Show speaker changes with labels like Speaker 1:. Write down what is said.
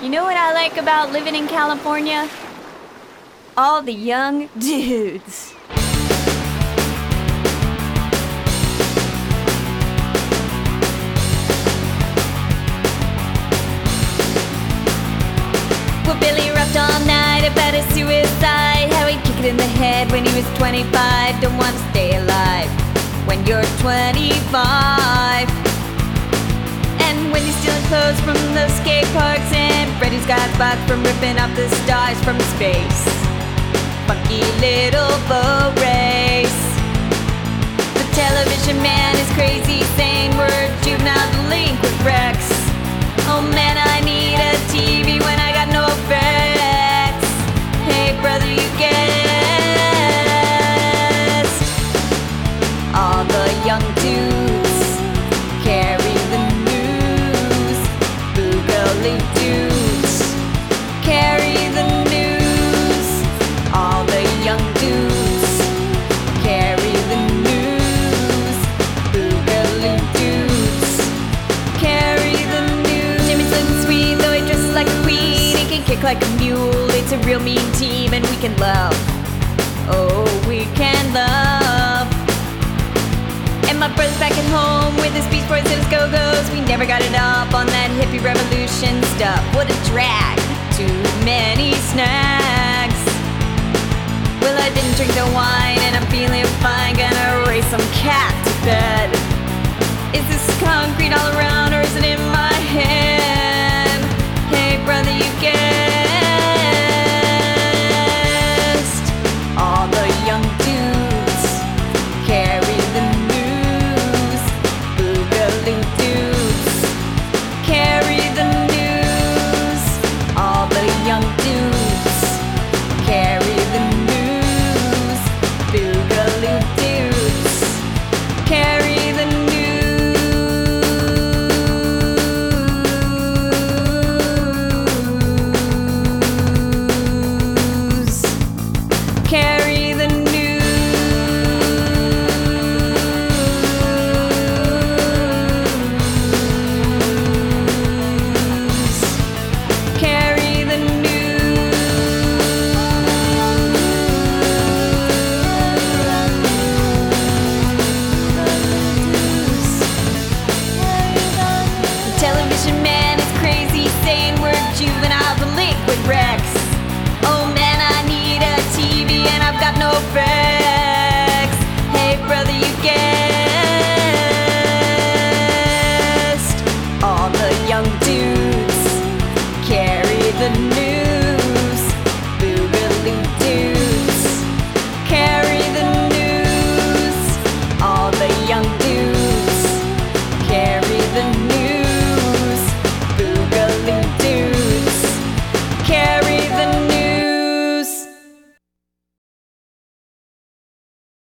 Speaker 1: You know what I like about living in California? All the young dudes. Well, Billy rapped all night about his suicide, how he'd kick it in the head when he was 25. Don't want to stay alive when you're 25. And when he's stealing clothes from the skate parks, and Freddy's got spots from ripping off the stars from space. Funky little boat race. The television man is crazy, saying we're juvenile delinquent wrecks. Oh man, I need a TV when I got no effects. Hey brother, you guessed. All the young dudes carry the news. Boogaloo dudes carry the news. All the young dudes carry the news. Boogaloo dudes carry the news. Jimmy's looking sweet, though he dresses like a queen. He can kick like a mule. It's a real mean team, and we can love. Oh, we can love. And my brother's back at home with his Beach Boys and his Go-Go's. We never got it up on that hippie revolution stuff. What a drag. Too many snacks. Well, I didn't drink the wine and I'm feeling fine. Gonna race some cat to bed. Is this concrete all around or is it in